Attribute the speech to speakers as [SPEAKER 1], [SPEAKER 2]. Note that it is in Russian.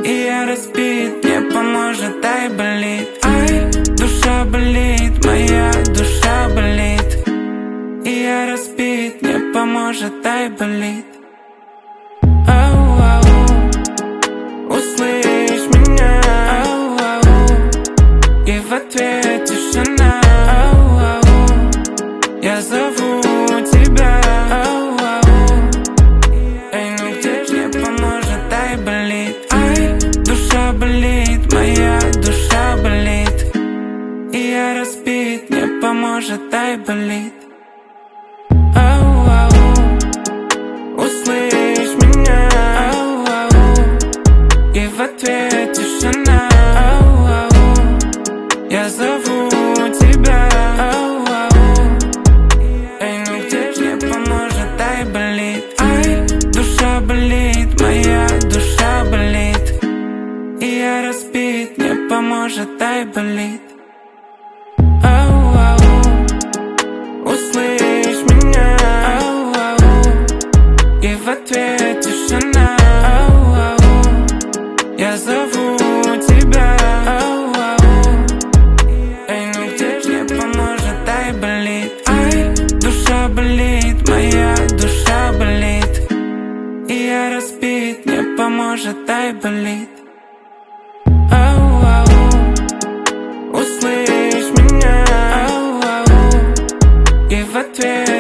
[SPEAKER 1] и я разбит, мне поможет, ай, болит. Ай, душа болит, моя душа болит, и я разбит, мне поможет, ай, болит. Ау, ау, услышь меня, ау, ау, и в ответ тишина. Ау, ау, я зову тебя, ау, ау, эй, ну где ж мне поможет, ай, болит. Ай, душа болит, моя душа болит, и я разбит, мне поможет, ай, болит. Ау, ау, услышь меня, ау, ау, и в ответ тишина. Ау, ау, я зову тебя, ау, ау, эй, ну где ж мне поможет, ай, болит. Ай, душа болит, моя душа болит, и я разбит, мне поможет, ай, болит. Ау, ау, услышь меня, ау, ау, и в ответ тишина. Ау, ау, я зову тебя, ау, ау, эй, ну где ж мне поможет, ай, болит. Ай, душа болит, моя душа болит, и я разбит, мне поможет, ай, болит. Ау, ау, услышь меня, ау, ау, и в ответ